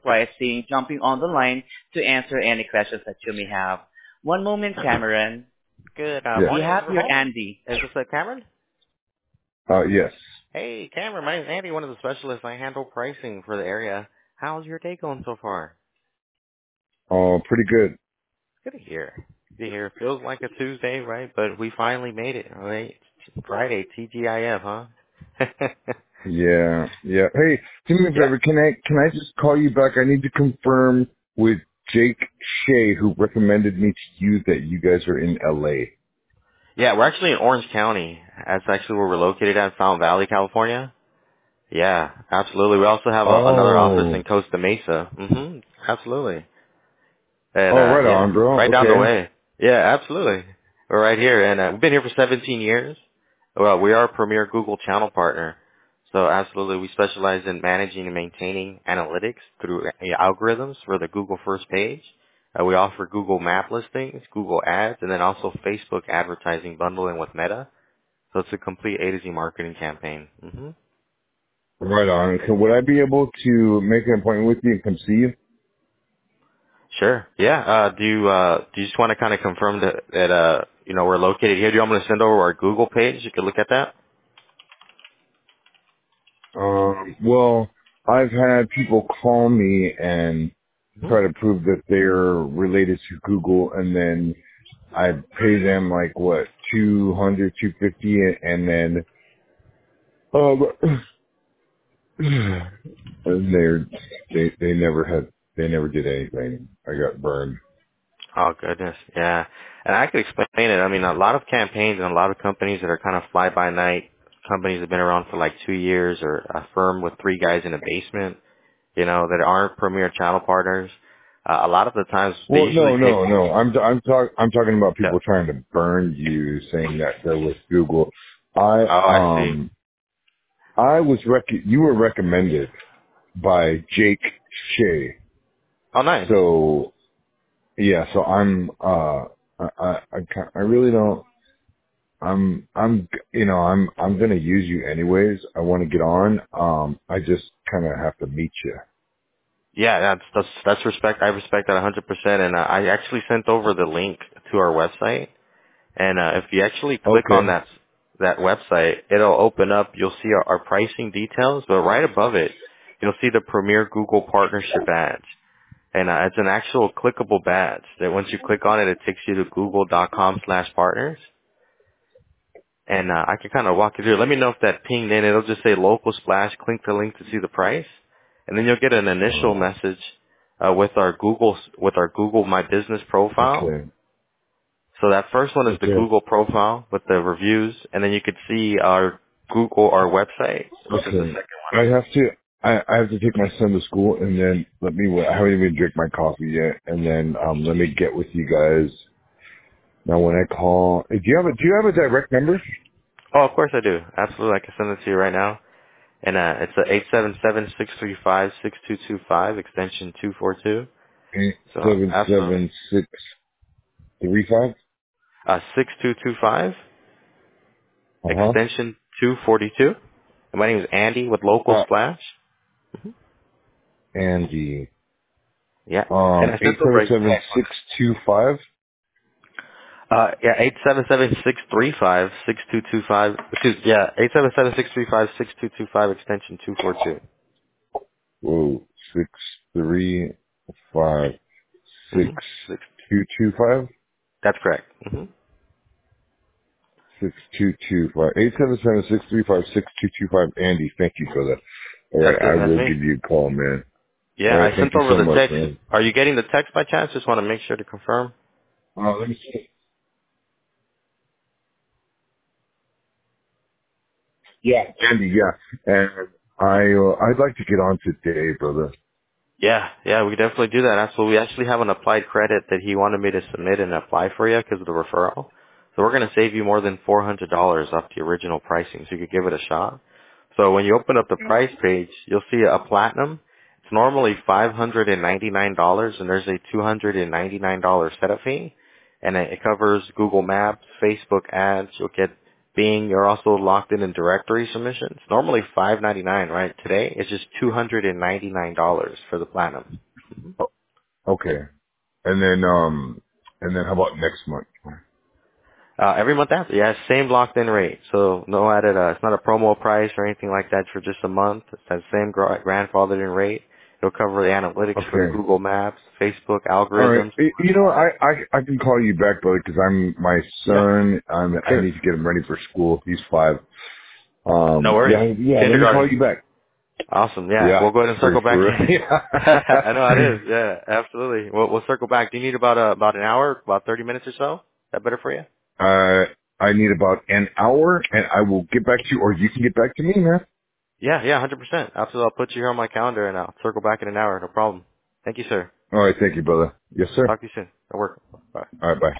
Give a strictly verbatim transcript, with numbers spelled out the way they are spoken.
pricing, jumping on the line to answer any questions that you may have. One moment, Cameron. Good uh, Yes. We morning. This have is here Ramon. Andy. Is this uh, Cameron? Uh, yes. Hey, Cameron. My name's Andy, one of the specialists. I handle pricing for the area. How's your day going so far? Uh, pretty good. Good to hear. Good to hear. Feels like a Tuesday, right? But we finally made it, right? Friday, T G I F, huh? Yeah, yeah. Hey, do me a yeah. favor. Can I can I just call you back? I need to confirm with Jake Shea, who recommended me to you that you guys are in L A. Yeah, we're actually in Orange County. That's actually where we're located at, Fountain Valley, California. Yeah, absolutely. We also have a, another office in Oh. Costa Mesa. hmm Absolutely. And Oh, uh right yeah, on, bro. right down the Okay. way. Yeah, absolutely. We're right here, and uh, we've been here for seventeen years. Well, we are a premier Google channel partner, so absolutely, we specialize in managing and maintaining analytics through uh, algorithms for the Google first page. Uh, we offer Google Map listings, Google Ads, and then also Facebook advertising bundling with Meta. So it's a complete A to Z marketing campaign. hmm Right on. So would I be able to make an appointment with you and come see you? Sure. Yeah. Uh, do you uh, do you just want to kind of confirm that that uh, you know we're located here? Do you want me to send over our Google page? You can look at that. Um, well, I've had people call me and hmm try to prove that they're related to Google, and then I pay them like what two hundred, two fifty, and then um, and they're they they never had they never did anything. I got burned. Oh goodness, yeah. And I could explain it. I mean, a lot of campaigns and a lot of companies that are kind of fly by night companies that have been around for like two years, or a firm with three guys in a basement, you know, that aren't premier channel partners. Uh, a lot of the times they Well, usually no, take. no, no. I'm I'm talk I'm talking about Yeah. people trying to burn you, saying that they're with Google. I Oh, I see. um I was rec- you were recommended by Jake Shea. Oh, nice. So yeah, so I'm uh I I I, ca- I really don't I'm I'm you know I'm I'm gonna use you anyways. I want to get on. Um, I just kind of have to meet you. Yeah, that's that's that's respect. I respect that one hundred percent. And uh, I actually sent over the link to our website. And uh, if you actually click on Okay. that that website, it'll open up. You'll see our, our pricing details, but right above it, you'll see the Premier Google Partnership badge. And uh, it's an actual clickable badge that once you click on it, it takes you to google dot com slash partners. And uh, I can kind of walk you through. Let me know if that pinged in. It'll just say local splash. Click the link to see the price, and then you'll get an initial Uh, message uh, with our Google with our Google My Business profile. okay. So that first one is the Okay. Google profile with the reviews, and then you could see our Google, our website, which is the Okay. second I have to. I, I have to take my son to school, and then let me. I haven't even drank my coffee yet, and then um, let me get with you guys. Now, when I call, do you have a Do you have a direct number? one. Oh, of course I do. Absolutely. I can send it to you right now. And uh, it's a eight seven seven, six three five, six two two five, extension two four two. Eight So seven absolutely. seven six three five. Uh, six two two five, Uh huh. extension two forty-two. And my name is Andy with Local Uh, Splash. Andy. Yeah. And Um, I eight sent over seven a seven text. six two five. Uh, yeah, eight seven seven six three five six two two five. Excuse, yeah, eight seven seven six three five six two two five, extension two four two. Whoa, six three five six Mm-hmm. Six. two two five That's correct. Mm-hmm. six two two five eight seven seven six three five six two two five. Andy, thank you for that. All That's right, good. I That's will me. give you a call, man. All Yeah, right, I thank sent you over so the much, text. man. Are you getting the text by chance? Just want to make sure to confirm. Uh, let me see. Yeah, Andy, yeah, and I uh, I'd like to get on today, brother. Yeah, yeah, we could definitely do that. Absolutely. We actually have an applied credit that he wanted me to submit and apply for you because of the referral. So we're going to save you more than four hundred dollars off the original pricing, so you could give it a shot. So when you open up the price page, you'll see a platinum. It's normally five hundred ninety-nine dollars, and there's a two hundred ninety-nine dollars setup fee. And it it covers Google Maps, Facebook ads. You'll get Bing, you're also locked in in directory submissions. Normally five ninety-nine, right? Today it's just two hundred ninety-nine dollars for the platinum. Oh, okay. And then, um, and then how about next month? Uh, every month after, yeah, same locked in rate. So no added, uh, it's not a promo price or anything like that for just a month. It's that same gra- grandfathered in rate. It'll cover the analytics for the Okay. Google Maps, Facebook All right. algorithms. Y- You know, I, I, I can call you back, brother, because I'm, my Yeah, son, I'm, I sure. need to get him ready for school. He's five. No Um, worries. yeah, yeah, let me call Kindergarten. you back. Awesome. Yeah, Yeah, we'll go ahead and for, circle back. for real. I know it Yeah. is. Yeah, absolutely. We'll, we'll circle back. Do you need about uh, about an hour, about thirty minutes or so? Is that better for you? Uh, I need about an hour, and I will get back to you, or you can get back to me, man. Yeah, yeah, one hundred percent. Absolutely. I'll put you here on my calendar and I'll circle back in an hour. No problem. Thank you, sir. All right, thank you, brother. Yes, sir. Talk to you soon. I'll work. Bye. All right, bye.